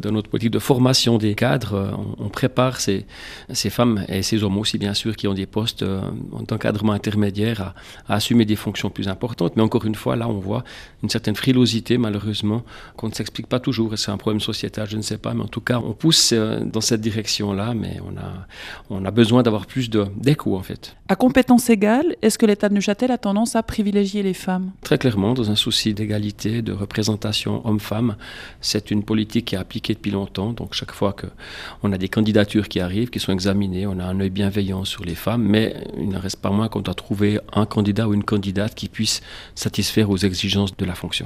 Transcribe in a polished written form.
dans notre politique de formation des cadres, on prépare ces femmes et ces hommes aussi, bien sûr, qui ont des postes d'encadrement intermédiaire à assumer des fonctions plus importantes. Mais encore une fois, là, on voit une certaine frilosité, malheureusement, qu'on ne s'explique pas toujours. Et c'est un problème sociétal, je ne sais pas. Mais en tout cas, on pousse dans cette direction-là, mais on a besoin d'avoir plus d'écho, en fait. À compétences égales, est-ce que l'État de Neuchâtel a tendance à privilégier les femmes ? Très clairement, dans un souci d'égalité, de représentation homme-femme, c'est une politique qui est appliquée depuis longtemps. Donc chaque fois qu'on a des candidatures qui arrivent, qui sont examinées, on a un œil bienveillant sur les femmes, mais il ne reste pas moins qu'on doit trouver un candidat ou une candidate qui puisse satisfaire aux exigences de la fonction.